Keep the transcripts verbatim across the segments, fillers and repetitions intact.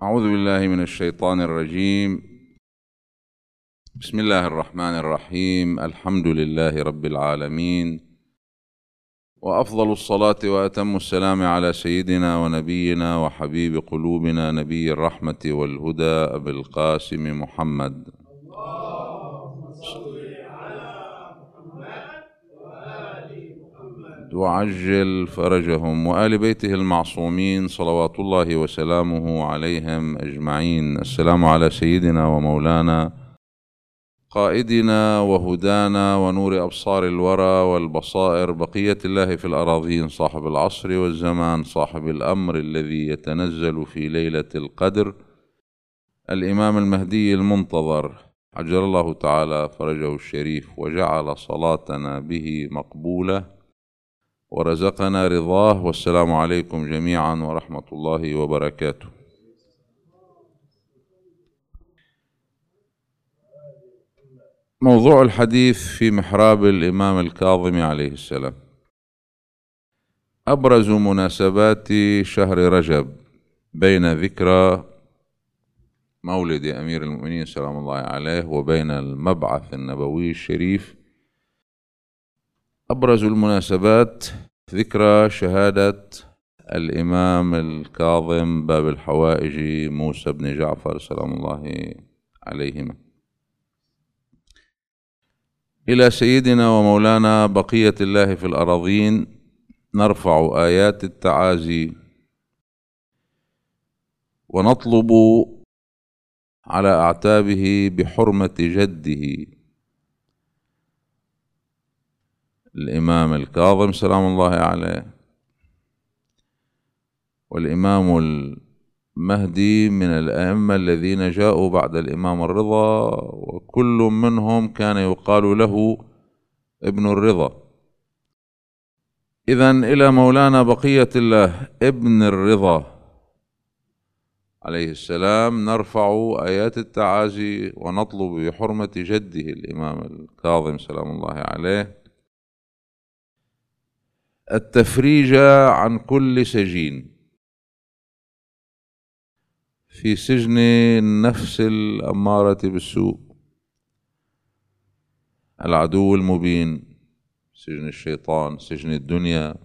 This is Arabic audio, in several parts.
أعوذ بالله من الشيطان الرجيم. بسم الله الرحمن الرحيم. الحمد لله رب العالمين، وأفضل الصلاة وأتم السلام على سيدنا ونبينا وحبيب قلوبنا نبي الرحمة والهدى أبي القاسم محمد. اللهم صل على محمد وآل محمد وعجل فرجهم وآل بيته المعصومين صلوات الله وسلامه عليهم أجمعين. السلام على سيدنا ومولانا قائدنا وهدانا ونور أبصار الورى والبصائر بقية الله في الأراضين، صاحب العصر والزمان، صاحب الأمر الذي يتنزل في ليلة القدر، الإمام المهدي المنتظر عجل الله تعالى فرجه الشريف، وجعل صلاتنا به مقبولة ورزقنا رضاه. والسلام عليكم جميعا ورحمة الله وبركاته. موضوع الحديث في محراب الإمام الكاظم عليه السلام. أبرز مناسبات شهر رجب بين ذكرى مولد أمير المؤمنين سلام الله عليه وبين المبعث النبوي الشريف، أبرز المناسبات ذكرى شهادة الإمام الكاظم باب الحوائج موسى بن جعفر سلام الله عليهما إلى سيدنا ومولانا بقية الله في الأراضين. نرفع آيات التعازي ونطلب على أعتابه بحرمة جده الإمام الكاظم سلام الله عليه، والإمام المهدي من الأئمة الذين جاءوا بعد الإمام الرضا، وكل منهم كان يقال له ابن الرضا. إذن إلى مولانا بقية الله ابن الرضا عليه السلام نرفع آيات التعازي ونطلب بحرمة جده الإمام الكاظم سلام الله عليه التفريج عن كل سجين في سجن النفس الأمارة بالسوء، العدو المبين، سجن الشيطان، سجن الدنيا.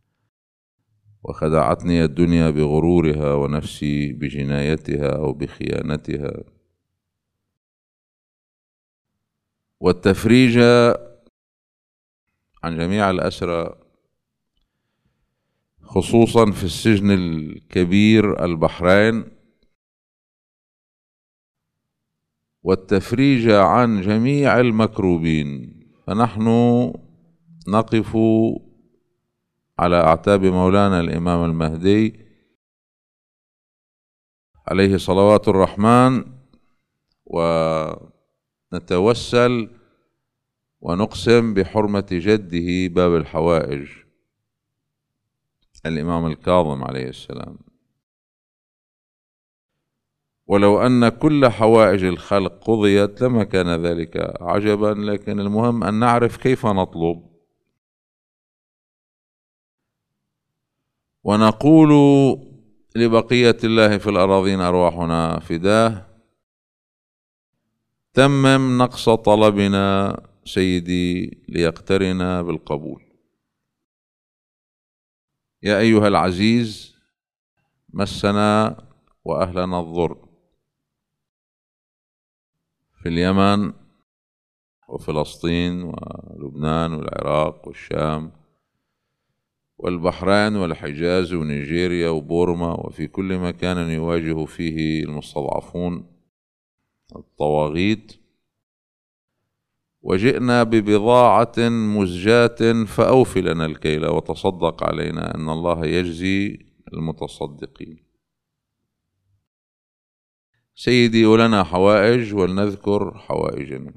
وخدعتني الدنيا بغرورها ونفسي بجنايتها أو بخيانتها. والتفريج عن جميع الأسرى خصوصا في السجن الكبير البحرين، والتفريج عن جميع المكروبين. فنحن نقف على أعتاب مولانا الإمام المهدي عليه صلوات الرحمن، ونتوسل ونقسم بحرمة جده باب الحوائج الإمام الكاظم عليه السلام. ولو أن كل حوائج الخلق قضيت لما كان ذلك عجبا، لكن المهم أن نعرف كيف نطلب. ونقول لبقية الله في الأراضين أرواحنا فداه، تمم نقص طلبنا سيدي ليقترنا بالقبول. يا أيها العزيز، مسنا وأهلنا الضر في اليمن وفلسطين ولبنان والعراق والشام والبحرين والحجاز ونيجيريا وبورما، وفي كل مكان يواجه فيه المستضعفون الطواغيت. وجئنا ببضاعة مزجاة فأوف لنا الكيل وتصدق علينا إن الله يجزي المتصدقين. سيدي، ولنا حوائج ولنذكر حوائجنا.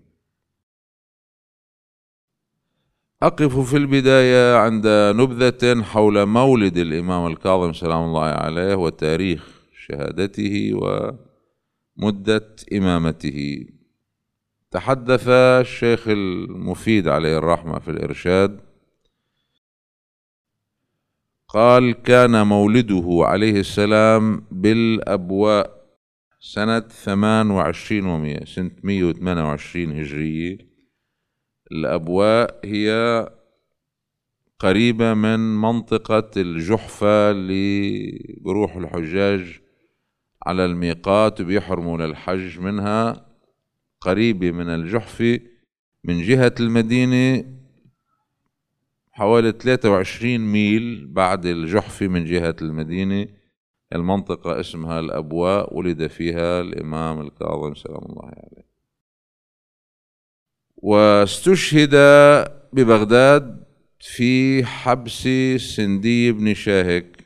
أقف في البداية عند نبذة حول مولد الإمام الكاظم سلام الله عليه وتاريخ شهادته ومدة إمامته. تحدث الشيخ المفيد عليه الرحمة في الإرشاد، قال: كان مولده عليه السلام بالأبواء سنة ثمان وعشرين ومئة، سنة مئة وثمانية وعشرين هجرية. الأبواء هي قريبة من منطقة الجحفة اللي بروح الحجاج على الميقات وبيحرموا للحج منها، قريبة من الجحفة من جهة المدينة حوالي ثلاثة وعشرين ميل بعد الجحفة من جهة المدينة. المنطقة اسمها الأبواء، ولد فيها الإمام الكاظم سلام الله عليه، واستشهد ببغداد في حبس سندي بن شاهك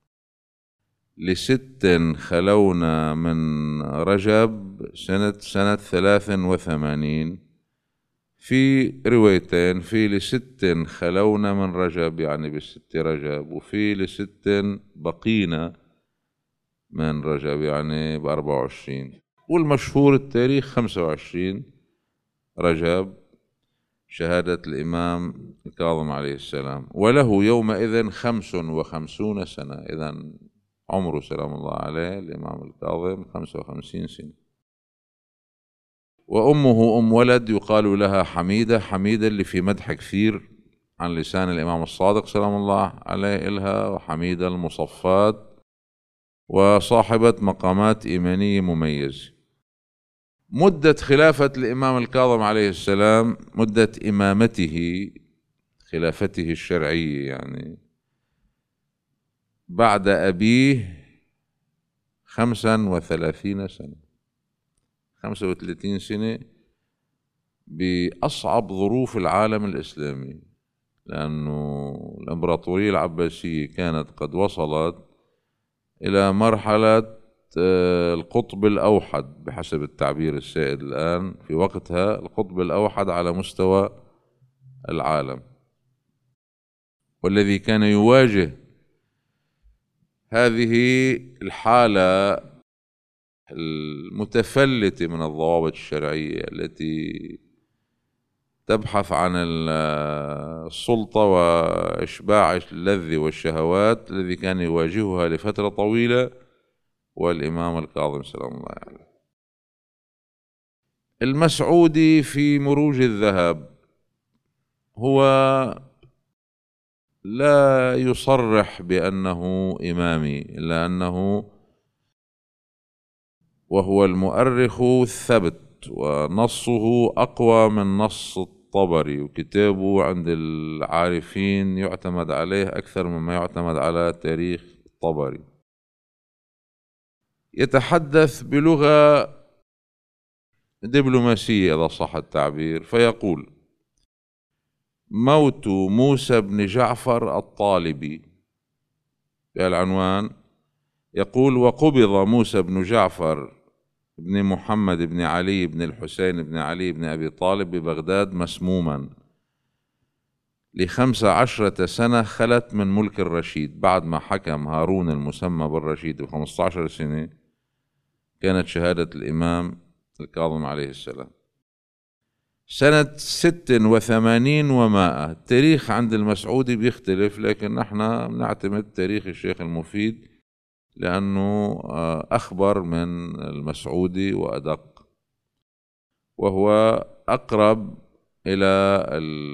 لست خلونا من رجب سنة سنة ثلاث وثمانين. في روايتين، في لست خلونا من رجب يعني بالست رجب، وفي لست بقينا من رجب يعني بأربعة وعشرين، والمشهور التاريخ خمسة وعشرين رجب شهادة الإمام الكاظم عليه السلام، وله يومئذ خمس وخمسون سنة. إذن عمره سلام الله عليه الإمام الكاظم خمسة وخمسين سنة. وأمه أم ولد يقال لها حميدة، حميدة اللي في مدح كثير عن لسان الإمام الصادق سلام الله عليه إلها، وحميدة المصفات، وصاحبة مقامات إيمانية مميزة. مدة خلافة الإمام الكاظم عليه السلام، مدة إمامته خلافته الشرعية يعني بعد أبيه خمسا وثلاثين سنة، خمسة وثلاثين سنة بأصعب ظروف العالم الإسلامي، لأنه الإمبراطورية العباسية كانت قد وصلت إلى مرحلة القطب الأوحد بحسب التعبير السائد الآن، في وقتها القطب الأوحد على مستوى العالم، والذي كان يواجه هذه الحالة المتفلتة من الضوابط الشرعية التي تبحث عن السلطة وإشباع اللذة والشهوات، الذي كان يواجهها لفترة طويلة والإمام الكاظم سلام الله عليه. المسعودي في مروج الذهب هو لا يصرح بأنه إمامي، إلا أنه وهو المؤرخ الثبت ونصه أقوى من نص الطبري، وكتابه عند العارفين يعتمد عليه أكثر مما يعتمد على تاريخ الطبري. يتحدث بلغة دبلوماسية إذا صح التعبير، فيقول: موت موسى بن جعفر الطالبي بالعنوان، يقول: وقبض موسى بن جعفر بن محمد بن علي بن الحسين بن علي بن أبي طالب ببغداد مسموما لخمس عشرة سنة خلت من ملك الرشيد. بعد ما حكم هارون المسمى بالرشيد بخمسة عشر سنة كانت شهادة الإمام الكاظم عليه السلام سنة ست وثمانين ومائة. التاريخ عند المسعودي بيختلف، لكن نحن بنعتمد تاريخ الشيخ المفيد لأنه أخبر من المسعودي وأدق، وهو أقرب إلى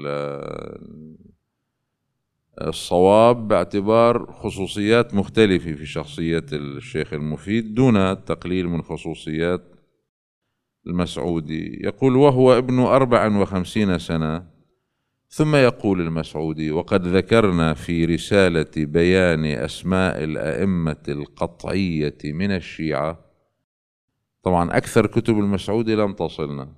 الصواب باعتبار خصوصيات مختلفة في شخصية الشيخ المفيد دون التقليل من خصوصيات المسعودي. يقول: وهو ابن أربع وخمسين سنة. ثم يقول المسعودي: وقد ذكرنا في رسالة بيان أسماء الأئمة القطعية من الشيعة. طبعا أكثر كتب المسعودي لم تصلنا،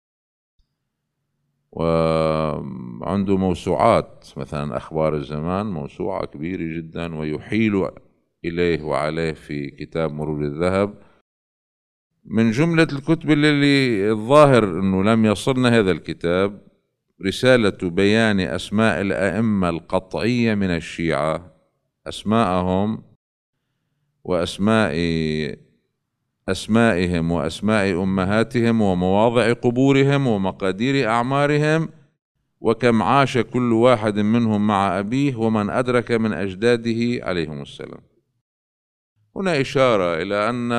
وعنده موسوعات، مثلا أخبار الزمان موسوعة كبيرة جدا، ويحيل إليه وعليه في كتاب مروج الذهب. من جملة الكتب اللي الظاهر أنه لم يصلنا هذا الكتاب رسالة بيان أسماء الأئمة القطعية من الشيعة، أسماءهم وأسماء أسمائهم وأسماء أمهاتهم ومواضع قبورهم ومقادير أعمارهم وكم عاش كل واحد منهم مع أبيه ومن أدرك من أجداده عليهم السلام. هنا إشارة إلى أن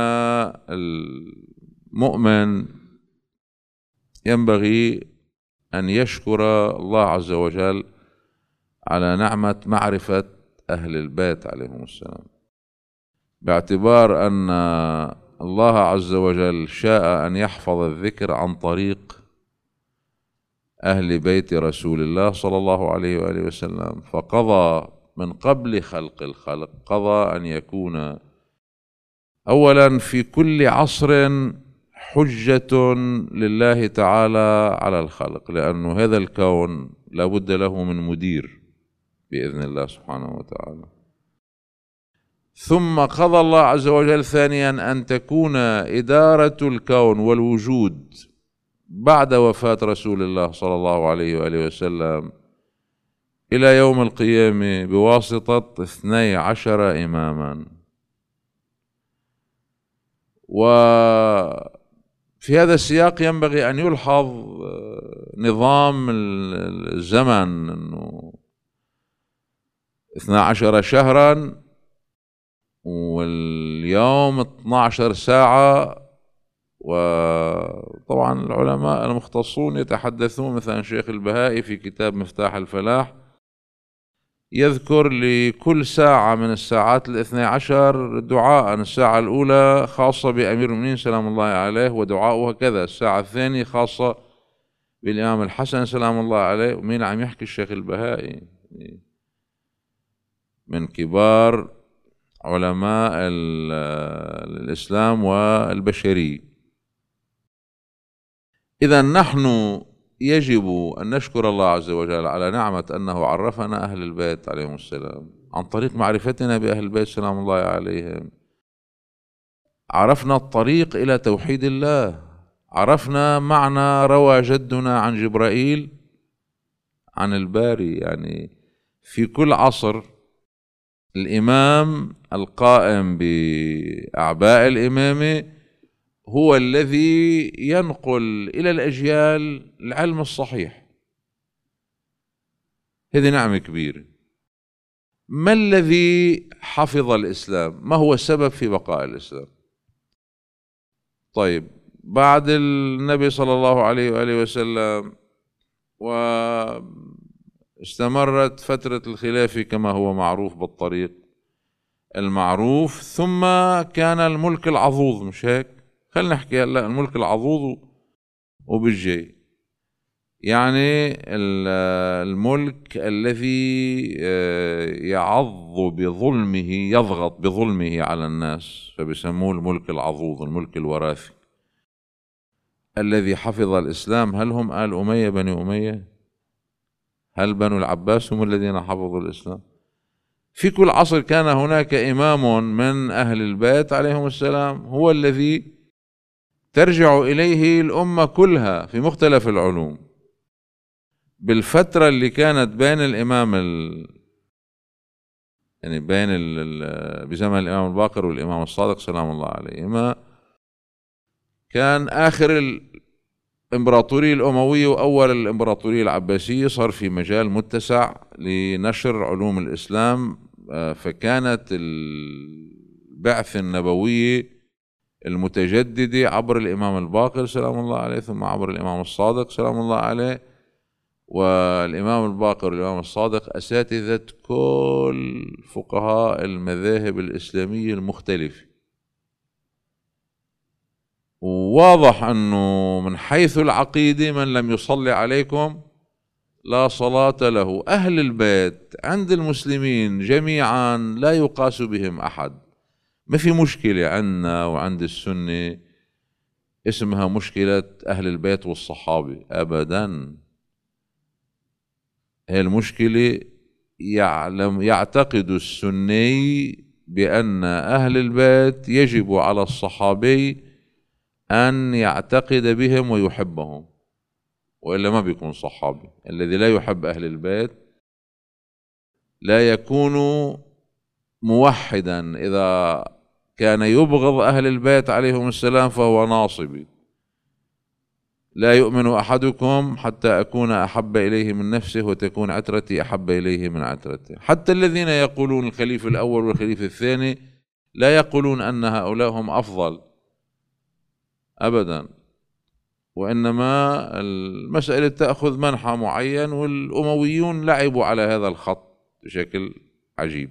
المؤمن ينبغي أن يشكر الله عز وجل على نعمة معرفة أهل البيت عليهم السلام، باعتبار أن الله عز وجل شاء أن يحفظ الذكر عن طريق أهل بيت رسول الله صلى الله عليه وآله وسلم، فقضى من قبل خلق الخلق، قضى أن يكون أولا في كل عصر حجة لله تعالى على الخلق، لأن هذا الكون لا بد له من مدير بإذن الله سبحانه وتعالى. ثم قضى الله عز وجل ثانيا أن تكون إدارة الكون والوجود بعد وفاة رسول الله صلى الله عليه وآله وسلم إلى يوم القيامة بواسطة اثني عشر إماما. وفي هذا السياق ينبغي أن يلحظ نظام الزمن، أنه اثنا عشر شهرا واليوم اثنا عشر ساعة. وطبعا العلماء المختصون يتحدثون، مثلا شيخ البهائي في كتاب مفتاح الفلاح يذكر لكل ساعة من الساعات الاثنى عشر دعاء، الساعة الأولى خاصة بأمير المؤمنين سلام الله عليه ودعاؤه كذا، الساعة الثانية خاصة بالإمام الحسن سلام الله عليه. ومين عم يحكي؟ الشيخ البهائي من كبار علماء الإسلام والبشرية. إذا نحن يجب أن نشكر الله عز وجل على نعمة أنه عرفنا أهل البيت عليهم السلام عن طريق معرفتنا بأهل البيت سلام الله عليهم. عرفنا الطريق إلى توحيد الله، عرفنا معنى روى جدنا عن جبرائيل عن الباري. يعني في كل عصر الإمام القائم بأعباء الإمامة هو الذي ينقل إلى الأجيال العلم الصحيح. هذه نعمة كبيرة. ما الذي حفظ الإسلام؟ ما هو السبب في بقاء الإسلام؟ طيب، بعد النبي صلى الله عليه وآله وسلم واستمرت فترة الخلافة كما هو معروف بالطريق المعروف، ثم كان الملك العضوض، مش هيك؟ خلينا نحكي هلا الملك العضوض وبالجاي، يعني الملك الذي يعض بظلمه، يضغط بظلمه على الناس، فبيسموه الملك العضوض، الملك الوراثي. الذي حفظ الإسلام هل هم آل أمية بني أمية؟ هل بنو العباس هم الذين حفظوا الإسلام؟ في كل عصر كان هناك إمام من أهل البيت عليهم السلام هو الذي ترجع إليه الأمة كلها في مختلف العلوم. بالفترة اللي كانت بين الإمام ال... يعني بين ال... بزمن الإمام الباقر والإمام الصادق سلام الله عليهما، كان آخر الإمبراطورية الأموية وأول الإمبراطورية العباسية صار في مجال متسع لنشر علوم الإسلام. فكانت البعثة النبوية المتجددة عبر الإمام الباقر سلام الله عليه، ثم عبر الإمام الصادق سلام الله عليه. والإمام الباقر والإمام الصادق أساتذة كل فقهاء المذاهب الإسلامية المختلفة. وواضح أنه من حيث العقيدة من لم يصلي عليكم لا صلاة له. أهل البيت عند المسلمين جميعا لا يقاس بهم أحد. ما في مشكلة عندنا وعند السنة اسمها مشكلة أهل البيت والصحابة، أبدا. هي المشكلة يعلم يعتقد السني بأن أهل البيت يجب على الصحابي أن يعتقد بهم ويحبهم، وإلا ما بيكون صحابي. الذي لا يحب أهل البيت لا يكون موحدا. إذا كان يبغض أهل البيت عليهم السلام فهو ناصبي. لا يؤمن أحدكم حتى أكون أحب إليه من نفسه وتكون عترتي أحب إليه من عترته. حتى الذين يقولون الخليفة الأول والخليفة الثاني لا يقولون أن هؤلاء هم أفضل أبدا، وإنما المسألة تأخذ منحى معين، والأمويون لعبوا على هذا الخط بشكل عجيب.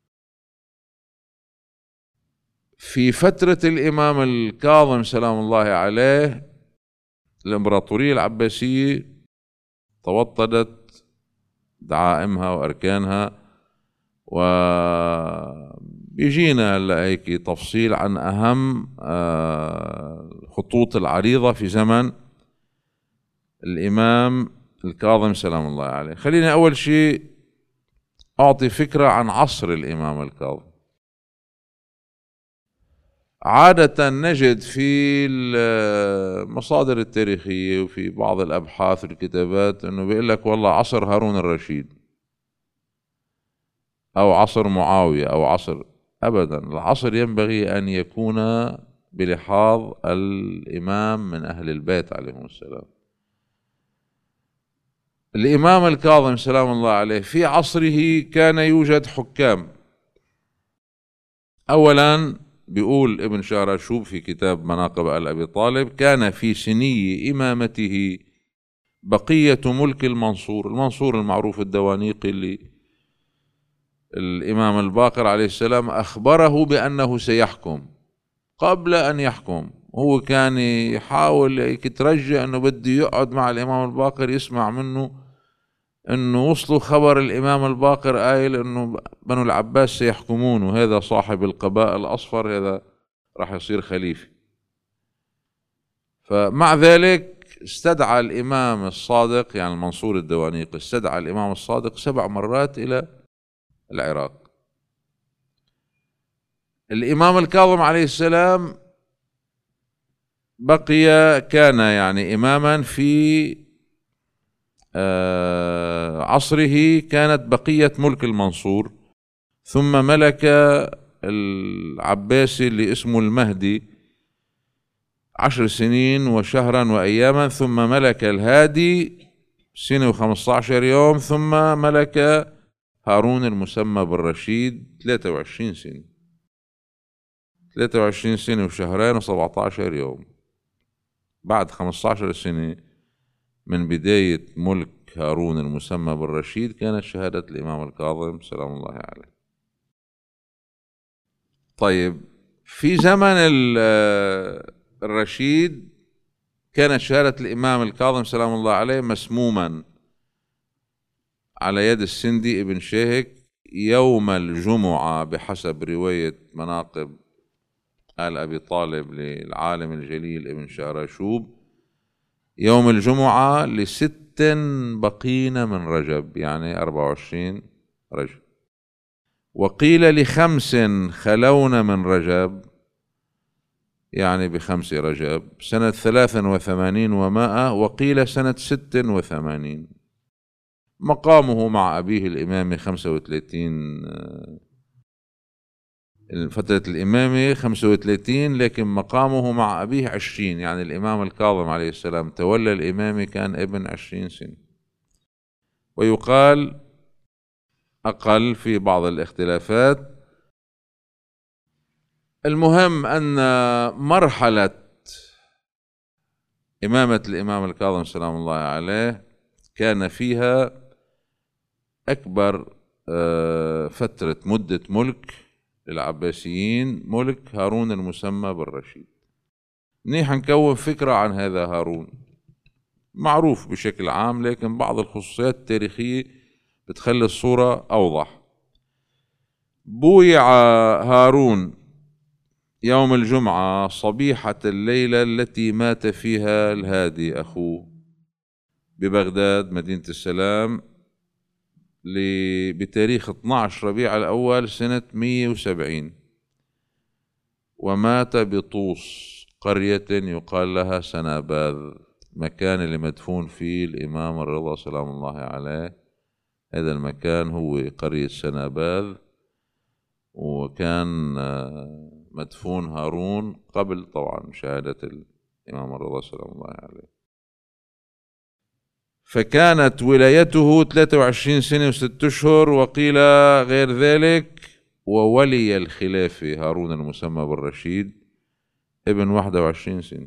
في فترة الإمام الكاظم سلام الله عليه الإمبراطورية العباسية توطدت دعائمها وأركانها، وبيجينا هلا هيك تفصيل عن أهم الخطوط العريضة في زمن الإمام الكاظم سلام الله عليه. خليني أول شيء أعطي فكرة عن عصر الإمام الكاظم. عادة نجد في المصادر التاريخية وفي بعض الأبحاث والكتابات أنه بيقول لك والله عصر هارون الرشيد أو عصر معاوية أو عصر، أبدا، العصر ينبغي أن يكون بلحاظ الإمام من أهل البيت عليهم السلام. الإمام الكاظم سلام الله عليه في عصره كان يوجد حكام. أولا بيقول ابن شهراشوب في كتاب مناقب آل أبي طالب: كان في سني إمامته بقية ملك المنصور. المنصور المعروف الدوانيقي اللي الإمام الباقر عليه السلام أخبره بأنه سيحكم. قبل أن يحكم هو كان يحاول يترجى أنه بده يقعد مع الإمام الباقر يسمع منه أنه وصلوا خبر الإمام الباقر قايل أنه بنو العباس سيحكمون، وهذا صاحب القباء الأصفر هذا راح يصير خليفة. فمع ذلك استدعى الإمام الصادق، يعني المنصور الدوانيقي، استدعى الإمام الصادق سبع مرات إلى العراق. الإمام الكاظم عليه السلام بقي، كان يعني إماما في عصره كانت بقية ملك المنصور، ثم ملك العباسي اللي اسمه المهدي عشر سنين وشهرا وأياما، ثم ملك الهادي سنة وخمسة عشر يوم، ثم ملك هارون المسمى بالرشيد ثلاثة وعشرين سنة، ثلاثة وعشرين سنة وشهرين وسبعة عشر يوم. بعد خمسة عشر سنة من بداية ملك هارون المسمى بالرشيد كانت شهادة الإمام الكاظم سلام الله عليه. طيب، في زمن الرشيد كانت شهادة الإمام الكاظم سلام الله عليه مسموما على يد السندي ابن شيهك يوم الجمعة بحسب رواية مناقب آل أبي طالب للعالم الجليل ابن شهراشوب، يوم الجمعة لست بقين من رجب، يعني أربعة وعشرين رجب. وقيل لخمس خلون من رجب، يعني بخمس رجب، سنة ثلاث وثمانين ومائة، وقيل سنة ست وثمانين. مقامه مع أبيه الإمامي خمسة وثلاثين، فترة الإمامة خمسة وثلاثين، لكن مقامه مع أبيه عشرين، يعني الإمام الكاظم عليه السلام تولى الإمامة كان ابن عشرين سنة، ويقال أقل في بعض الاختلافات. المهم أن مرحلة إمامة الإمام الكاظم سلام الله عليه كان فيها أكبر فترة مدة ملك للعباسيين ملك هارون المسمى بالرشيد. منيح نكون فكرة عن هذا هارون، معروف بشكل عام، لكن بعض الخصوصيات التاريخية بتخلي الصورة أوضح. بويع هارون يوم الجمعة صبيحة الليلة التي مات فيها الهادي أخوه ببغداد مدينة السلام بتاريخ اثني عشر ربيع الأول سنة مئة وسبعين، ومات بطوس قرية يقال لها سناباذ، مكان اللي مدفون فيه الإمام الرضا سلام الله عليه. هذا المكان هو قرية سناباذ، وكان مدفون هارون قبل طبعا شهادة الإمام الرضا سلام الله عليه. فكانت ولايته ثلاثة وعشرين سنة وست أشهر، وقيل غير ذلك وولي الخلافة هارون المسمى بالرشيد ابن واحد وعشرين سنة.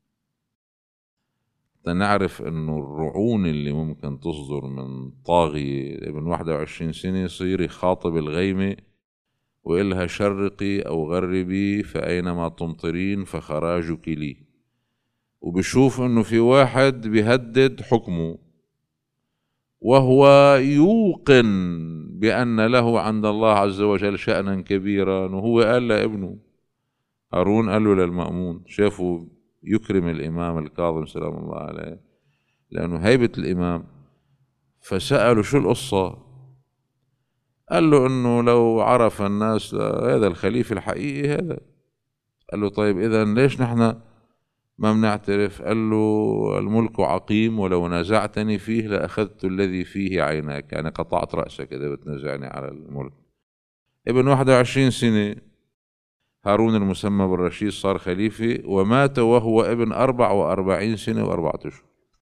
نعرف انه الرعون اللي ممكن تصدر من طاغية ابن واحد وعشرين سنة يصير يخاطب الغيمة وإلها شرقي أو غربي فأينما تمطرين فخراجك لي، وبشوف انه في واحد بيهدد حكمه وهو يوقن بأن له عند الله عز وجل شأنا كبيرا، وهو قال لابنه هارون، قال له للمأمون، شافوا يكرم الإمام الكاظم سلام الله عليه لأنه هيبة الإمام، فسألوا شو القصة؟ قال له إنه لو عرف الناس هذا الخليفة الحقيقي هذا. قال له طيب إذا ليش نحن ما بنعترف؟ قال له الملك عقيم ولو نازعتني فيه لأخذت الذي فيه عيناك، يعني قطعت رأسك إذا بتنازعني على الملك. ابن واحد وعشرين سنة هارون المسمى بالرشيد صار خليفة، ومات وهو ابن أربع وأربعين سنة وأربعة أشهر.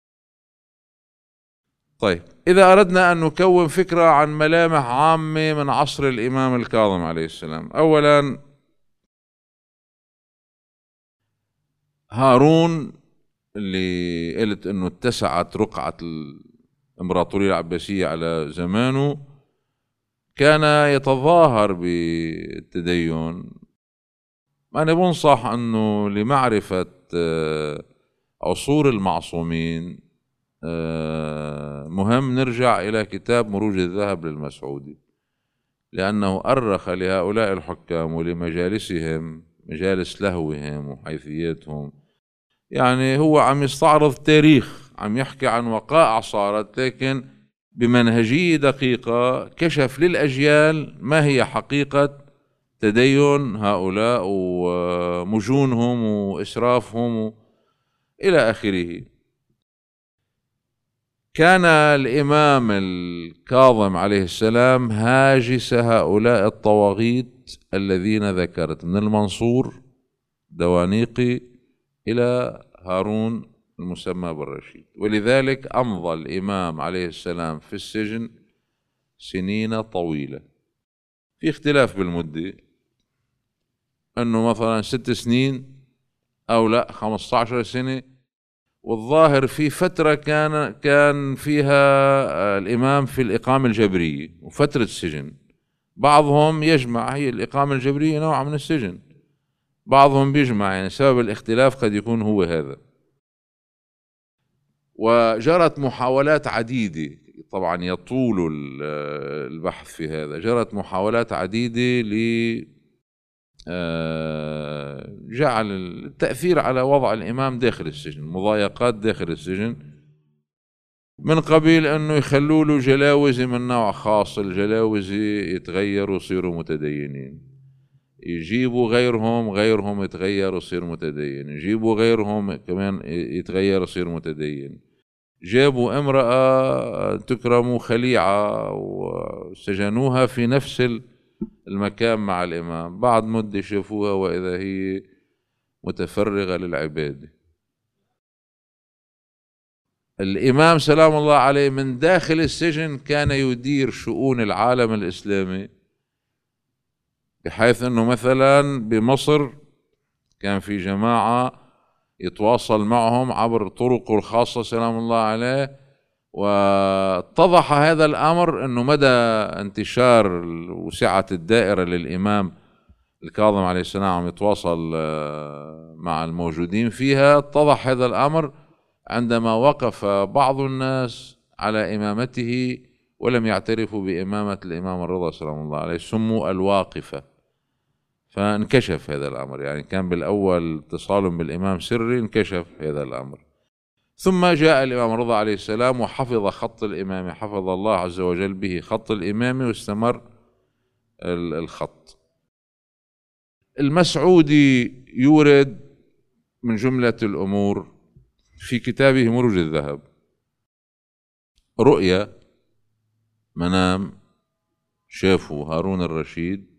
طيب إذا أردنا أن نكون فكرة عن ملامح عامة من عصر الإمام الكاظم عليه السلام، أولا هارون اللي قلت أنه اتسعت رقعة الإمبراطورية العباسية على زمانه كان يتظاهر بالتدين. أنا بنصح أنه لمعرفة عصور المعصومين مهم نرجع إلى كتاب مروج الذهب للمسعودي، لأنه أرخ لهؤلاء الحكام ولمجالسهم، مجالس لهوهم وحيثياتهم. يعني هو عم يستعرض تاريخ، عم يحكي عن وقائع صارت، لكن بمنهجية دقيقة كشف للأجيال ما هي حقيقة تدين هؤلاء ومجونهم وإسرافهم إلى آخره. كان الإمام الكاظم عليه السلام هاجس هؤلاء الطواغيت الذين ذكرت، من المنصور دوانيقي إلى هارون المسمى بالرشيد، ولذلك أمضى الإمام عليه السلام في السجن سنين طويلة. في اختلاف بالمدة، أنه مثلا ست سنين أو لا خمسة عشر سنة، والظاهر في فترة كان كان فيها الإمام في الإقامة الجبرية وفترة السجن. بعضهم يجمع، هي الإقامة الجبرية نوع من السجن، بعضهم بيجمع، يعني سبب الاختلاف قد يكون هو هذا. وجرت محاولات عديدة، طبعا يطول البحث في هذا، جرت محاولات عديدة ل جعل التأثير على وضع الإمام داخل السجن، مضايقات داخل السجن، من قبيل أنه يخلوا له جلاوزة من نوع خاص، الجلاوزة يتغيروا ويصيروا متدينين، يجيبوا غيرهم غيرهم يتغير ويصير متدين، يجيبوا غيرهم كمان يتغير ويصير متدين. جابوا امرأة تكرم خليعة وسجنوها في نفس المكان مع الإمام، بعد مدة شافوها وإذا هي متفرغة للعبادة. الإمام سلام الله عليه من داخل السجن كان يدير شؤون العالم الإسلامي، بحيث أنه مثلا بمصر كان في جماعة يتواصل معهم عبر طرقه الخاصة سلام الله عليه، واتضح هذا الأمر أنه مدى انتشار وسعة الدائرة للإمام الكاظم عليه السلام عم يتواصل مع الموجودين فيها. اتضح هذا الأمر عندما وقف بعض الناس على إمامته ولم يعترفوا بإمامة الإمام الرضا سلام الله عليه، سموا الواقفة، فانكشف هذا الأمر. يعني كان بالأول اتصال بالإمام سري، انكشف هذا الأمر. ثم جاء الإمام الرضا عليه السلام وحفظ خط الإمامة، حفظ الله عز وجل به خط الإمامة واستمر الخط. المسعودي يورد من جملة الأمور في كتابه مروج الذهب رؤيا منام شافه هارون الرشيد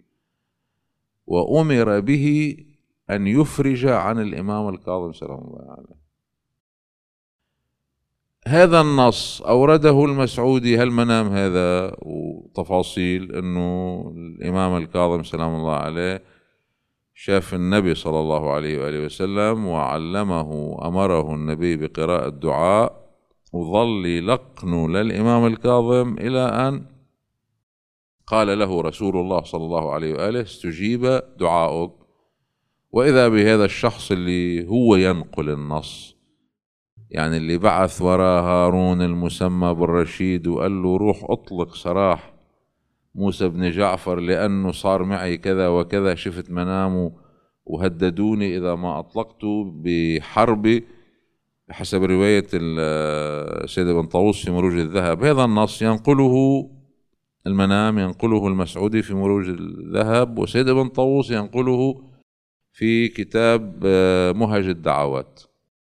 وأمر به أن يفرج عن الإمام الكاظم سلام الله عليه. هذا النص أورده المسعودي هالمنام هذا وتفاصيل أنه الإمام الكاظم سلام الله عليه شاف النبي صلى الله عليه وآله وسلم وعلمه، أمره النبي بقراءة دعاء، وظل يلقن للإمام الكاظم إلى أن قال له رسول الله صلى الله عليه وآله استجيب دعاؤك. وإذا بهذا الشخص اللي هو ينقل النص، يعني اللي بعث وراء هارون المسمى بالرشيد وقال له روح أطلق سراح موسى بن جعفر لأنه صار معي كذا وكذا، شفت منامه وهددوني إذا ما أطلقته بحربي، بحسب رواية السيد بن طاووس في مروج الذهب. هذا النص ينقله المنام، ينقله المسعودي في مروج الذهب، وسيد بن طاووس ينقله في كتاب مهج الدعوات.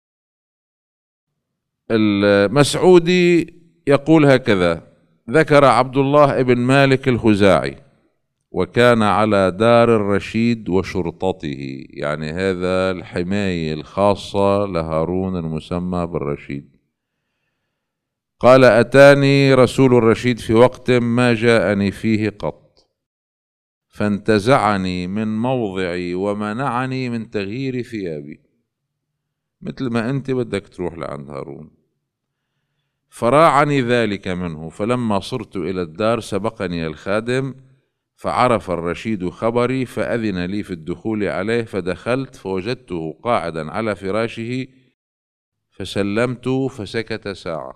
المسعودي يقول هكذا: ذكر عبد الله بن مالك الخزاعي وكان على دار الرشيد وشرطته، يعني هذا الحماية الخاصة لهارون المسمى بالرشيد، قال: أتاني رسول الرشيد في وقت ما جاءني فيه قط، فانتزعني من موضعي ومنعني من تغيير ثيابي، مثل ما أنت بدك تروح لعند هارون، فراعني ذلك منه. فلما صرت إلى الدار سبقني الخادم فعرف الرشيد خبري فأذن لي في الدخول عليه، فدخلت فوجدته قاعدا على فراشه فسلمت فسكت ساعة،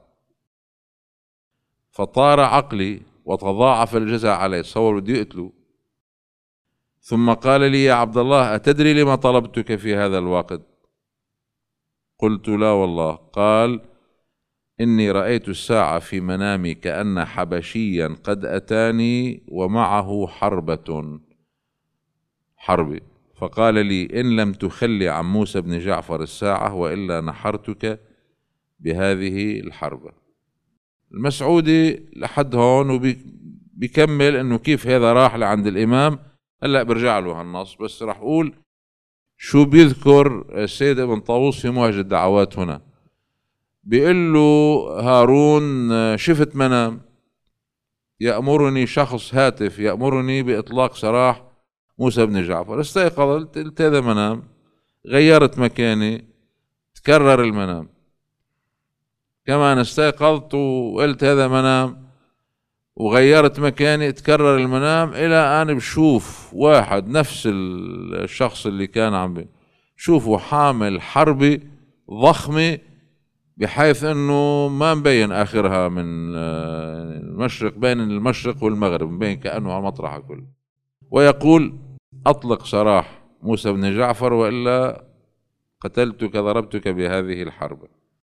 فطار عقلي وتضاعف الجزع عليه، تصور بدي يقتله. ثم قال لي: يا عبد الله أتدري لما طلبتك في هذا الوقت؟ قلت: لا والله. قال: إني رأيت الساعة في منامي كأن حبشيا قد أتاني ومعه حربة حربي، فقال لي: إن لم تخلي عن موسى بن جعفر الساعة وإلا نحرتك بهذه الحربة. المسعودي لحد هون وبيكمل إنه كيف هذا راح لعند الإمام. هلأ برجع له هالنص، بس راح أقول شو بيذكر السيد ابن طاووس في مهج الدعوات هنا. بيقول له هارون: شفت منام يأمرني شخص هاتف يأمرني بإطلاق سراح موسى بن جعفر، استيقظت قلت هذا منام، غيرت مكاني تكرر المنام، كمان استيقظت وقلت هذا منام وغيرت مكاني تكرر المنام، إلى أن بشوف واحد نفس الشخص اللي كان عم بشوفه حامل حربي ضخمة بحيث أنه ما مبين آخرها من المشرق، بين المشرق والمغرب مبين كأنه على مطرحه كله، ويقول: أطلق سراح موسى بن جعفر وإلا قتلتك ضربتك بهذه الحرب.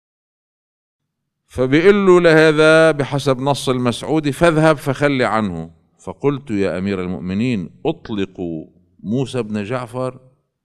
فبيقول له لهذا بحسب نص المسعودي: فاذهب فخلي عنه. فقلت: يا أمير المؤمنين أطلقوا موسى بن جعفر؟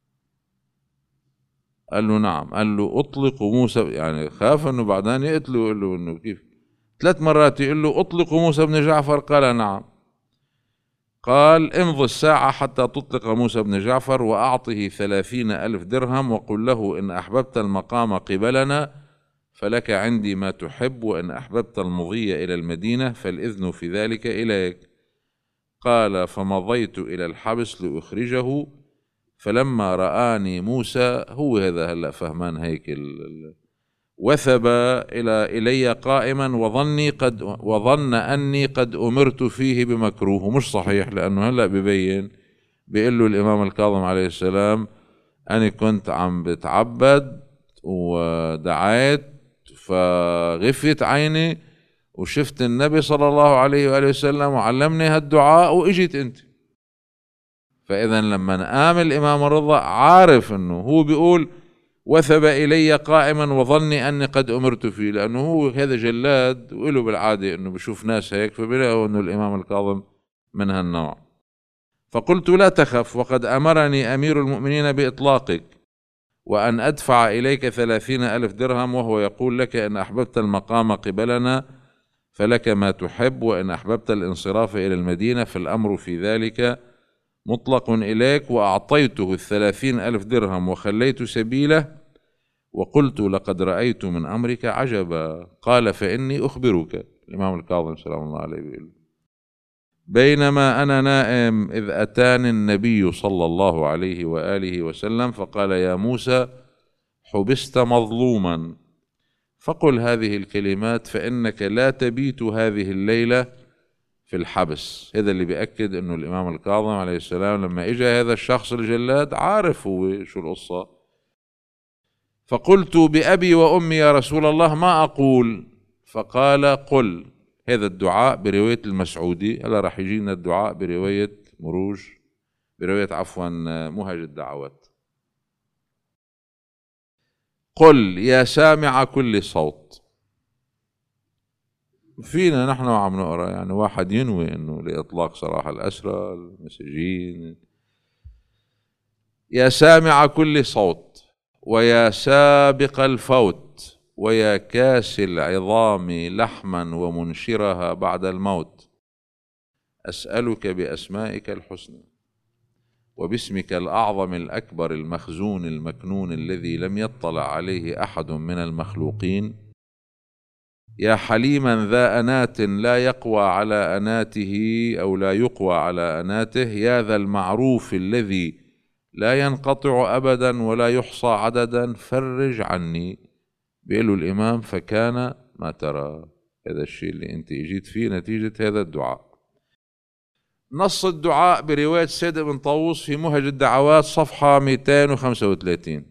قال له: نعم. قال له: أطلقوا موسى، يعني خاف أنه بعدين يقتله، يقول له أنه كيف ثلاث مرات يقول له أطلقوا موسى بن جعفر، قال: نعم. قال: امضي الساعة حتى تطلق موسى بن جعفر وأعطه ثلاثين ألف درهم وقل له: إن أحببت المقام قبلنا فلك عندي ما تحب، وإن أحببت المضي إلى المدينة فالإذن في ذلك إليك. قال: فمضيت إلى الحبس لأخرجه، فلما رآني موسى، هو هذا هلأ فهمان هيك، وثب إلى إلي قائما وظني قد وظن أني قد أمرت فيه بمكروه. مش صحيح، لأنه هلأ ببين بيقول له الإمام الكاظم عليه السلام: أنا كنت عم بتعبد ودعيت فغفيت عيني وشفت النبي صلى الله عليه وآله وسلم وعلمني هالدعاء وإجيت أنت. فإذا لما قام الإمام الرضا عارف أنه هو بيقول وثب إلي قائما وظني أني قد أمرت فيه، لأنه هو هذا جلاد وإله بالعادة أنه بشوف ناس هيك، فبلقوا أنه الإمام الكاظم من هالنوع. فقلت: لا تخف، وقد أمرني أمير المؤمنين بإطلاقك وأن أدفع إليك ثلاثين ألف درهم، وهو يقول لك: إن أحببت المقام قبلنا فلك ما تحب، وإن أحببت الانصراف إلى المدينة فالأمر في ذلك مطلق إليك. وأعطيته الثلاثين ألف درهم وخليت سبيله، وقلت لقد رأيت من أمرك عجبا. قال فإني أخبرك. الإمام الكاظم سلام الله عليه بيقول بينما أنا نائم إذ أتاني النبي صلى الله عليه وآله وسلم فقال يا موسى حبست مظلوما فقل هذه الكلمات فإنك لا تبيت هذه الليلة في الحبس. هذا اللي بيأكد أنه الإمام الكاظم عليه السلام لما إجا هذا الشخص الجلاد عارف هو شو القصة. فقلت بأبي وأمي يا رسول الله ما أقول؟ فقال قل. هذا الدعاء برواية المسعودي. هلا راح يجينا الدعاء برواية مروج برواية عفوا مهج الدعوات. قل يا سامع كل صوت. فينا نحن وعم نقرأ يعني واحد ينوي أنه لإطلاق سراح الأسرى المسجين. يا سامع كل صوت ويا سابق الفوت ويا كاسي العظام لحما ومنشرها بعد الموت أسألك بأسمائك الحسنى وباسمك الأعظم الأكبر المخزون المكنون الذي لم يطلع عليه أحد من المخلوقين يا حليما ذا أنات لا يقوى على أناته أو لا يقوى على أناته يا ذا المعروف الذي لا ينقطع أبدا ولا يحصى عددا فرج عني. بيقول له الإمام فكان ما ترى. هذا الشيء اللي أنت اجيت فيه نتيجة هذا الدعاء. نص الدعاء برواية سيد بن طاووس في مهج الدعوات صفحة مئتين وخمسة وثلاثين.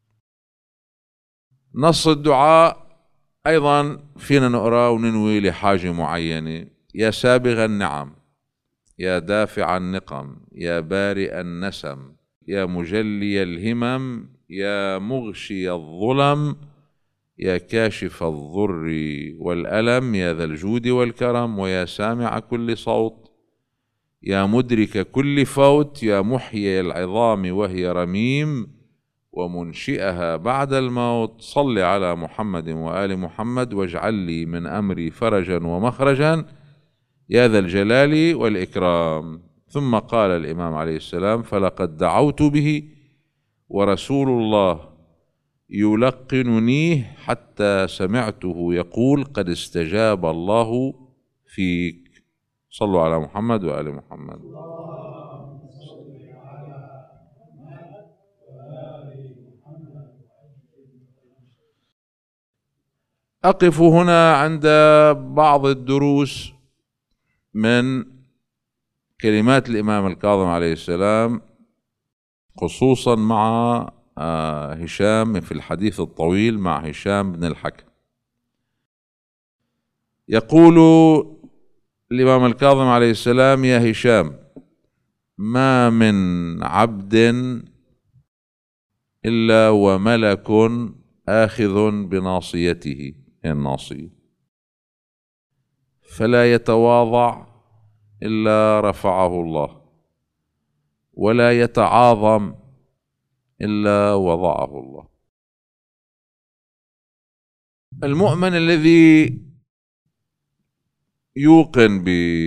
نص الدعاء أيضا فينا نقرأ وننوي لحاجة معينة. يا سابغ النعم يا دافع النقم يا بارئ النسم يا مجلي الهمم يا مغشي الظلم يا كاشف الضر والألم يا ذا الجود والكرم ويا سامع كل صوت يا مدرك كل فوت يا محيي العظام وهي رميم ومنشئها بعد الموت صل على محمد وآل محمد واجعل لي من أمري فرجا ومخرجا يا ذا الجلال والإكرام. ثم قال الإمام عليه السلام فلقد دعوت به ورسول الله يلقننيه حتى سمعته يقول قد استجاب الله فيك. صلوا على محمد وآل محمد. أقف هنا عند بعض الدروس من كلمات الإمام الكاظم عليه السلام خصوصا مع هشام في الحديث الطويل مع هشام بن الحكم. يقول الإمام الكاظم عليه السلام يا هشام ما من عبد إلا وملك آخذ بناصيته الناصية فلا يتواضع إلا رفعه الله ولا يتعاظم إلا وضعه الله. المؤمن الذي يوقن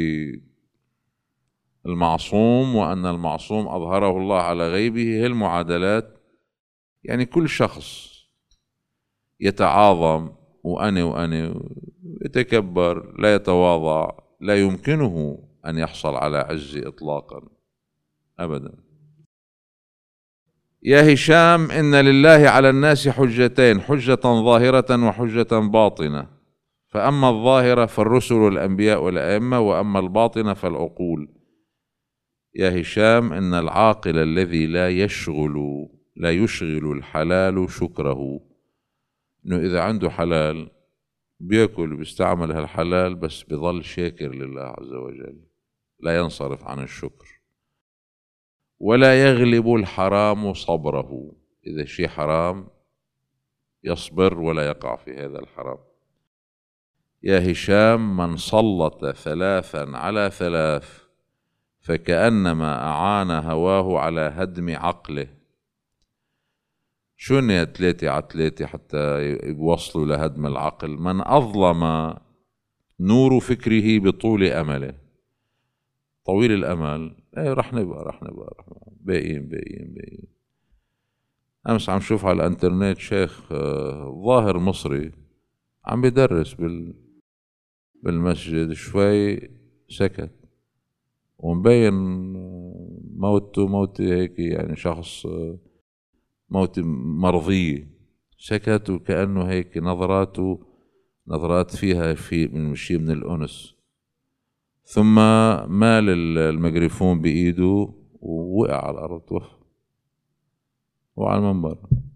بالمعصوم وأن المعصوم أظهره الله على غيبه هي المعادلات. يعني كل شخص يتعاظم وأنا وأنا يتكبر لا يتواضع لا يمكنه أن يحصل على عزة إطلاقا أبدا. يا هشام إن لله على الناس حجتين حجة ظاهرة وحجة باطنة فأما الظاهرة فالرسل والأنبياء والأئمة وأما الباطنة فالعقول. يا هشام إن العاقل الذي لا يشغل لا يشغل الحلال شكره إنه إذا عنده حلال بيأكل بيستعمل هالحلال بس بظل شاكر لله عز وجل لا ينصرف عن الشكر. ولا يغلب الحرام صبره إذا شيء حرام يصبر ولا يقع في هذا الحرام. يا هشام من سلط ثلاثا على ثلاث فكأنما أعان هواه على هدم عقله. شو يا ثلاثة على ثلاثة حتى يوصلوا لهدم العقل؟ من أظلم نور فكره بطول أمله. طويل الأمل ايه رح نبقى رح نبقى رح نبقى باقيين باقيين باقيين. أمس عم شوف على الانترنت شيخ ظاهر مصري عم بيدرس بال بالمسجد، شوي سكت ومبين موته موت هيك يعني شخص موت مرضية، سكت وكأنه هيك نظراته نظرات فيها في من شيء من الأنس، ثم مال الميكروفون بإيده ووقع على الأرض توفى وعلى المنبر.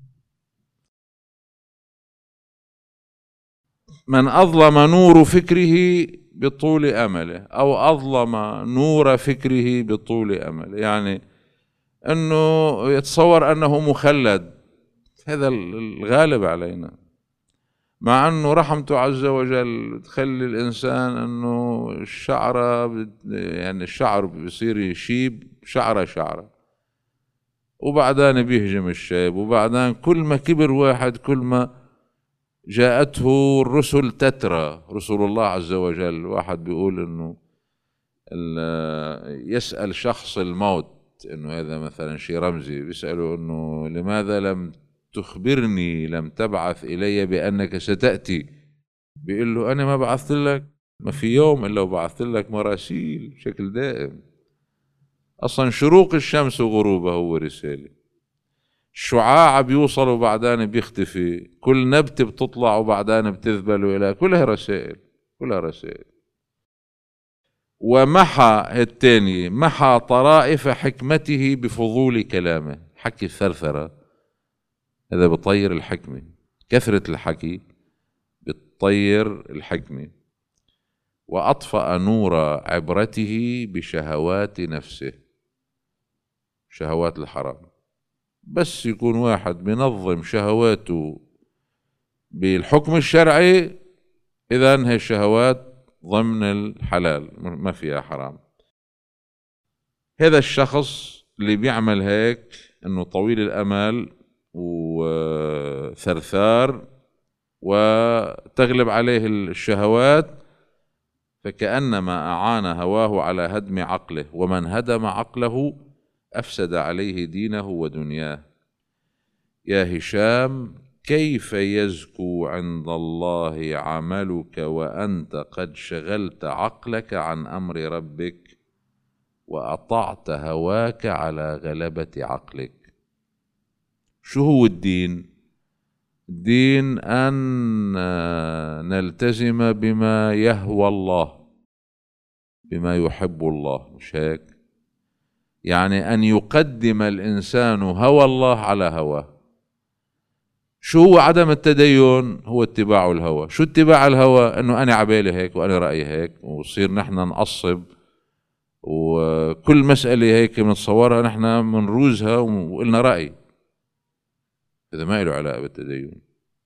من أظلم نور فكره بطول أمله، أو أظلم نور فكره بطول أمله، يعني أنه يتصور أنه مخلد، هذا الغالب علينا، مع أنه رحمته عز وجل تخلي الإنسان أنه الشعرة يعني الشعر بيصير يشيب شعرة شعرة، وبعدين بيهجم الشيب، وبعدين كل ما كبر واحد كل ما جاءته الرسل تترى، رسل الله عز وجل. واحد بيقول انه يسأل شخص الموت، انه هذا مثلا شيء رمزي، بيسأله انه لماذا لم تخبرني، لم تبعث الي بانك ستأتي؟ بيقول له انا ما بعثت لك، ما في يوم الا وبعثت لك مراسيل بشكل دائم. اصلا شروق الشمس وغروبها هو رسالة، شعاع بيوصل وبعدين بيختفي، كل نبتة بتطلع وبعدين بتذبل، وإلى كلها رسائل، كلها رسائل. ومحى الثاني محى طرائف حكمته بفضول كلامه، حكي الثرثرة هذا بطير الحكمة، كثرة الحكي بتطير الحكمة. وأطفأ نور عبرته بشهوات نفسه، شهوات الحرام. بس يكون واحد بينظم شهواته بالحكم الشرعي، إذن هي الشهوات ضمن الحلال ما فيها حرام. هذا الشخص اللي بيعمل هيك إنه طويل الأمل وثرثار وتغلب عليه الشهوات، فكأنما أعان هواه على هدم عقله، ومن هدم عقله أفسد عليه دينه ودنياه. يا هشام كيف يزكو عند الله عملك وأنت قد شغلت عقلك عن أمر ربك وأطعت هواك على غلبة عقلك؟ شو هو الدين؟ الدين أن نلتزم بما يهوى الله، بما يحب الله، مش هيك؟ يعني أن يقدم الإنسان هوى الله على هواه. شو هو عدم التدين؟ هو اتباع الهوى. شو اتباع الهوى؟ انه انا عبالي هيك وانا رايي هيك، وصير نحن نعصب، وكل مسألة هيك بنتصورها نحن بنروزها وقلنا رأي، هذا ما له علاقة بالتدين.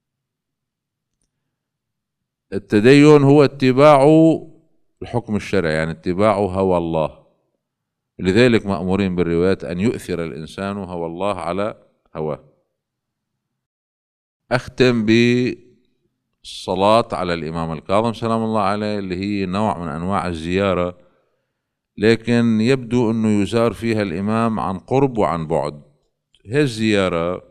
التدين هو اتباع الحكم الشرعي، يعني اتباع هوى الله. لذلك مأمورين بالروايات أن يؤثر الإنسان هوى الله على هواه. أختم بالصلاة على الإمام الكاظم سلام الله عليه، اللي هي نوع من أنواع الزيارة، لكن يبدو أنه يزار فيها الإمام عن قرب وعن بعد. هذه الزيارة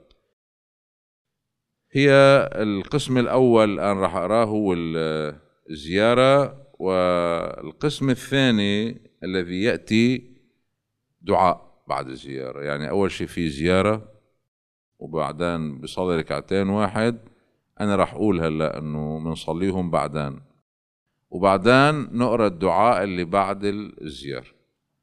هي القسم الأول الآن راح أقراه، هو الزيارة، والقسم الثاني الذي يأتي دعاء بعد الزيارة. يعني أول شيء في زيارة، وبعدين بصلي ركعتين، واحد أنا راح أقول هلأ أنه بنصليهم بعدين، وبعدين نقرأ الدعاء اللي بعد الزيارة.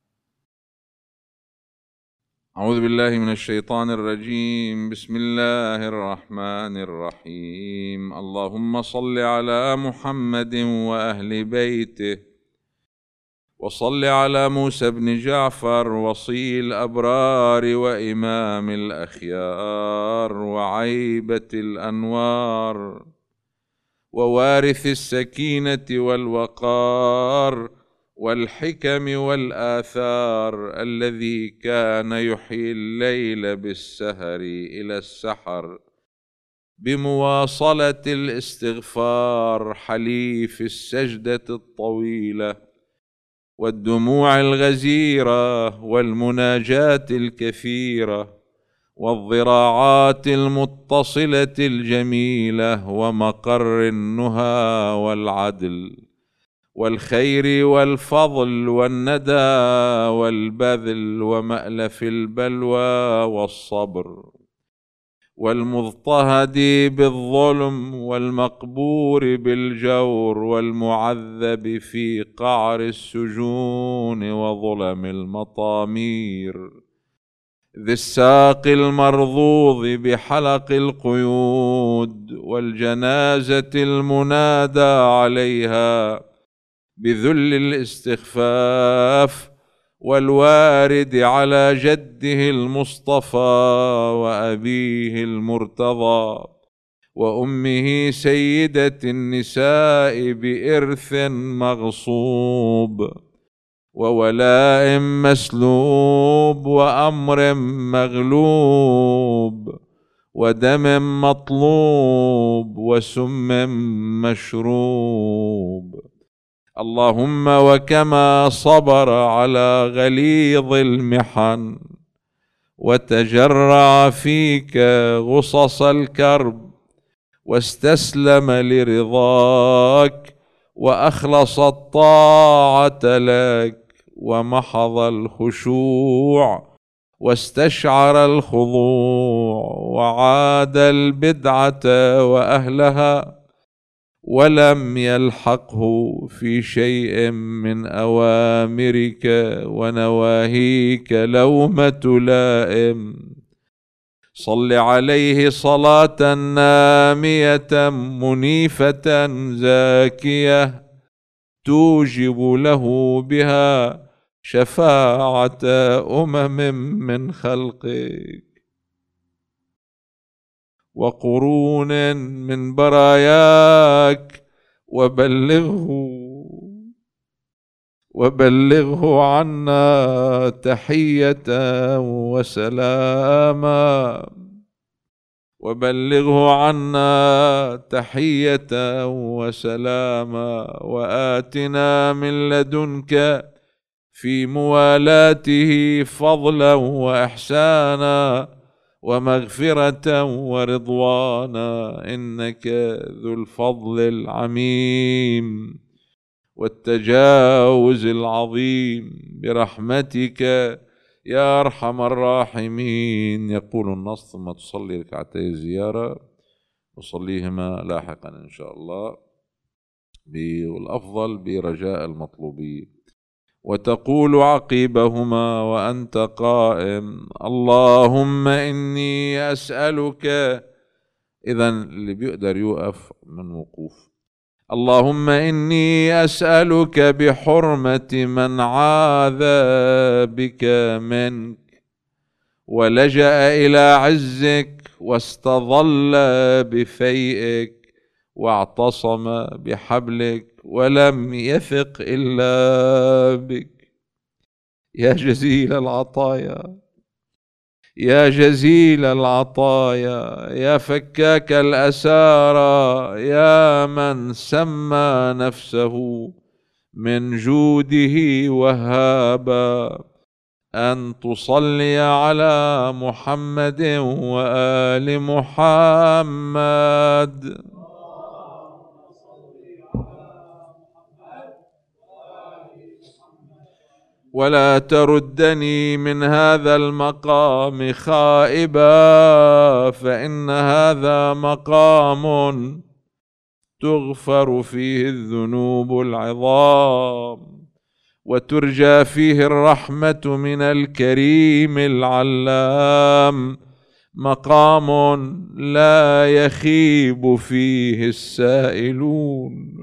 أعوذ بالله من الشيطان الرجيم. بسم الله الرحمن الرحيم. اللهم صل على محمد وأهل بيته، وصل على موسى بن جعفر وصي الأبرار وإمام الأخيار وعيبة الأنوار ووارث السكينة والوقار والحكم والآثار، الذي كان يحيي الليل بالسهر إلى السحر بمواصلة الاستغفار، حليف السجدة الطويلة والدموع الغزيرة والمناجاة الكثيرة والضراعات المتصلة الجميلة ومقر النهى والعدل والخير والفضل والندى والبذل ومألف البلوى والصبر والمضطهد بالظلم والمقبور بالجور والمعذب في قعر السجون وظلم المطامير ذي الساق المرضوض بحلق القيود والجنازة المنادى عليها بذل الاستخفاف والوارد على جده المصطفى وأبيه المرتضى وأمه سيدة النساء بإرث مغصوب وولاء مسلوب وأمر مغلوب ودم مطلوب وسم مشروب. اللهم وكما صبر على غليظ المحن وتجرع فيك غصص الكرب واستسلم لرضاك وأخلص الطاعة لك ومحض الخشوع واستشعر الخضوع وعاد البدعة وأهلها ولم يلحقه في شيء من أوامرك ونواهيك لومة لائم. صل عليه صلاة نامية منيفة زاكية توجب له بها شفاعة أمم من خلقك وقرون من براياك وبلغه وبلغه عنا تحية وسلاما وبلغه عنا تحية وسلاما وآتنا من لدنك في موالاته فضلا وإحسانا ومغفرة ورضوانا إنك ذو الفضل العميم والتجاوز العظيم برحمتك يا أرحم الراحمين. يقول النص: ثم تصلي ركعتي زيارة وصليهما لاحقا إن شاء الله، والأفضل برجاء المطلوبين، وتقول عقيبهما وأنت قائم: اللهم إني أسألك. إذن اللي بيقدر يوقف من وقوف: اللهم إني أسألك بحرمة من عاذ بك منك ولجأ إلى عزك واستظل بفيئك واعتصم بحبلك ولم يثق إلا بك، يا جزيل العطايا يا جزيل العطايا يا فكاك الأسارى، يا من سمى نفسه من جوده وهابا، أن تصلي على محمد وآل محمد. ولا تردني من هذا المقام خائبا، فإن هذا مقام تغفر فيه الذنوب العظام وترجى فيه الرحمة من الكريم العلام، مقام لا يخيب فيه السائلون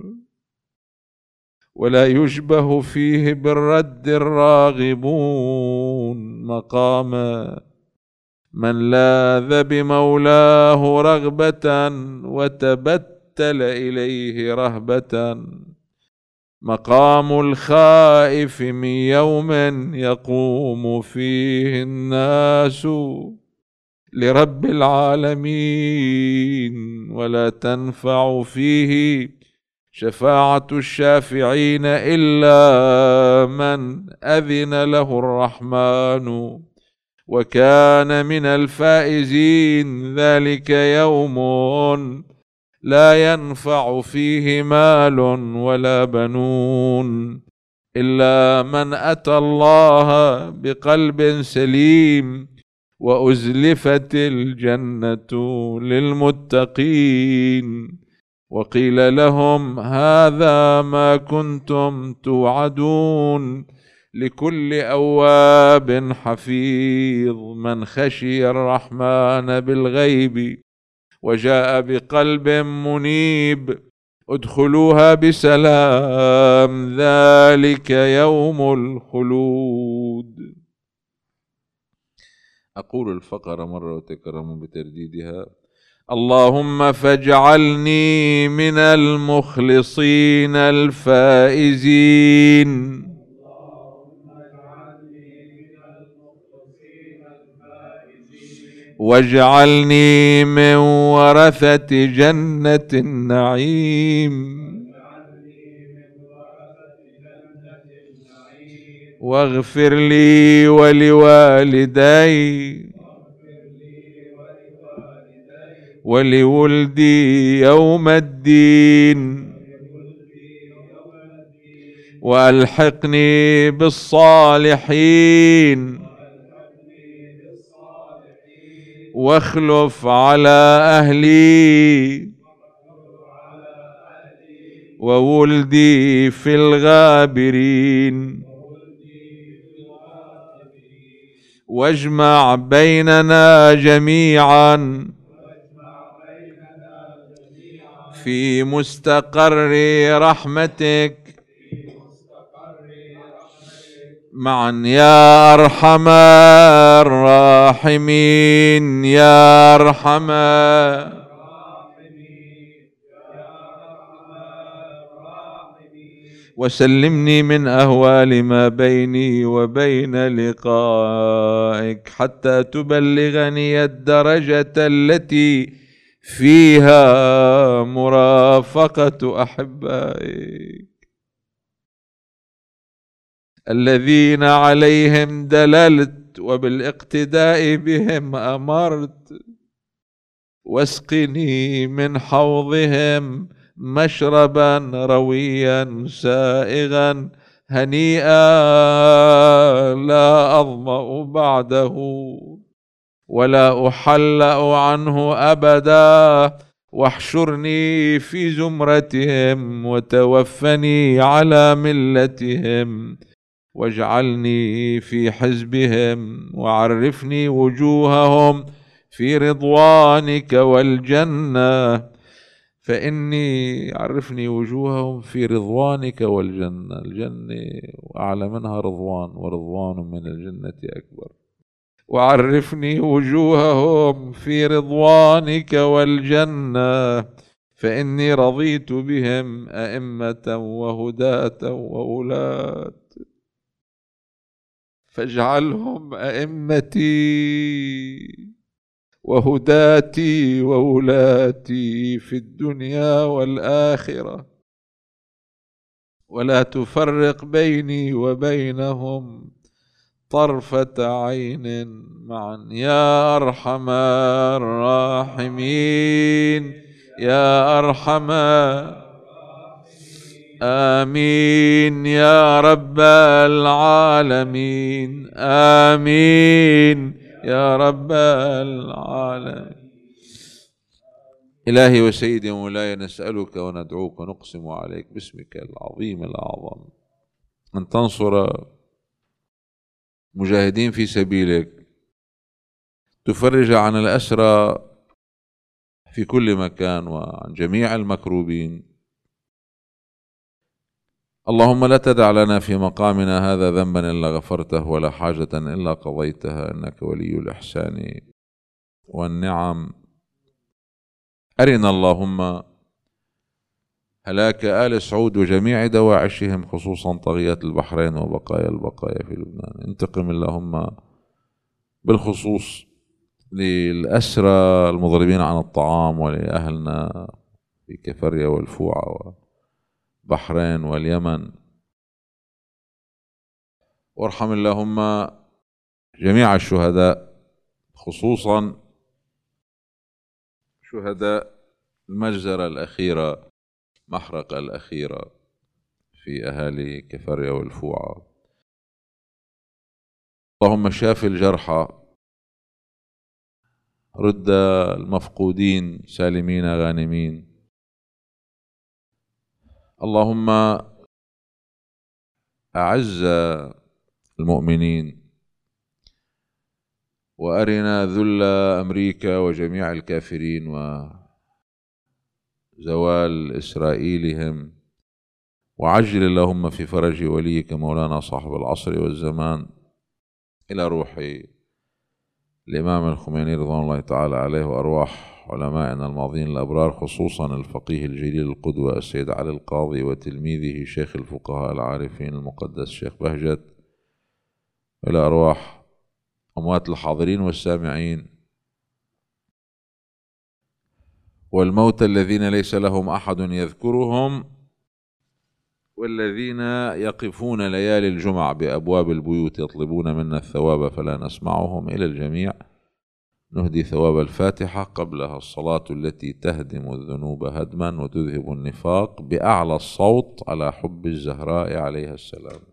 ولا يشبه فيه بالرد الراغبون، مقام من لاذ بمولاه رغبة وتبتل إليه رهبة، مقام الخائف من يوم يقوم فيه الناس لرب العالمين ولا تنفع فيه شفاعة الشافعين إلا من أذن له الرحمن وكان من الفائزين. ذلك يوم لا ينفع فيه مال ولا بنون إلا من أتى الله بقلب سليم وأزلفت الجنة للمتقين. وقيل لهم هذا ما كنتم توعدون لكل أواب حفيظ من خشي الرحمن بالغيب وجاء بقلب منيب ادخلوها بسلام ذلك يوم الخلود. أقول الفقرة مرة وتكرم بترديدها: اللهم فاجعلني من المخلصين الفائزين، واجعلني من ورثة جنة النعيم، واغفر لي ولوالدي ولولدي يوم الدين، وألحقني بالصالحين، واخلف على أهلي وولدي في الغابرين، واجمع بيننا جميعا في مستقر رحمتك معا يا أرحم الراحمين يا أرحم. وسلمني من أهوال ما بيني وبين لقائك حتى تبلغني الدرجة التي فيها مرافقة أحبائك الذين عليهم دللت وبالاقتداء بهم أمرت. واسقني من حوضهم مشربا رويا سائغا هنيئا لا أظمأ بعده ولا أحلأ عنه أبدا. واحشرني في زمرتهم وتوفني على ملتهم واجعلني في حزبهم وعرفني وجوههم في رضوانك والجنة. فإني عرفني وجوههم في رضوانك والجنة، الجنة وأعلى منها رضوان، ورضوان من الجنة أكبر. وعرفني وجوههم في رضوانك والجنة فإني رضيت بهم أئمة وهداة وولاة، فاجعلهم أئمتي وهداتي وولاتي في الدنيا والآخرة، ولا تفرق بيني وبينهم طرفة عين معا يا أرحم الراحمين يا أرحم. آمين يا رب العالمين، آمين يا رب العالمين. إلهي وسيدي ومولاي نسألك وندعوك ونقسم عليك باسمك العظيم الأعظم أن تنصر مجاهدين في سبيلك، تفرج عن الأسرى في كل مكان وعن جميع المكروبين. اللهم لا تدع لنا في مقامنا هذا ذنبا إلا غفرته ولا حاجة إلا قضيتها إنك ولي الإحسان والنعم. أرنا اللهم هلاك آل سعود وجميع دواعشهم خصوصا طاغيات البحرين وبقايا البقايا في لبنان. انتقم اللهم بالخصوص للأسرى المضربين عن الطعام ولأهلنا في كفرية والفوعة وبحرين واليمن. وارحم اللهم جميع الشهداء، خصوصا شهداء المجزرة الأخيرة، محرقة الأخيرة في أهالي كفرية والفوعة. اللهم شاف الجرحى، رد المفقودين سالمين غانمين. اللهم أعز المؤمنين، وأرنا ذل أمريكا وجميع الكافرين وزوال إسرائيلهم، وعجل اللهم في فرج وليك مولانا صاحب العصر والزمان إلى روح الإمام الخميني رضوان الله تعالى عليه، وأرواح علمائنا الماضين الأبرار، خصوصا الفقيه الجليل القدوة السيد علي القاضي وتلميذه شيخ الفقهاء العارفين المقدس شيخ بهجت، إلى أرواح أموات الحاضرين والسامعين، والموتى الذين ليس لهم أحد يذكرهم، والذين يقفون ليالي الجمع بأبواب البيوت يطلبون منا الثواب فلا نسمعهم. إلى الجميع نهدي ثواب الفاتحة قبلها الصلاة التي تهدم الذنوب هدما وتذهب النفاق بأعلى الصوت على حب الزهراء عليها السلام.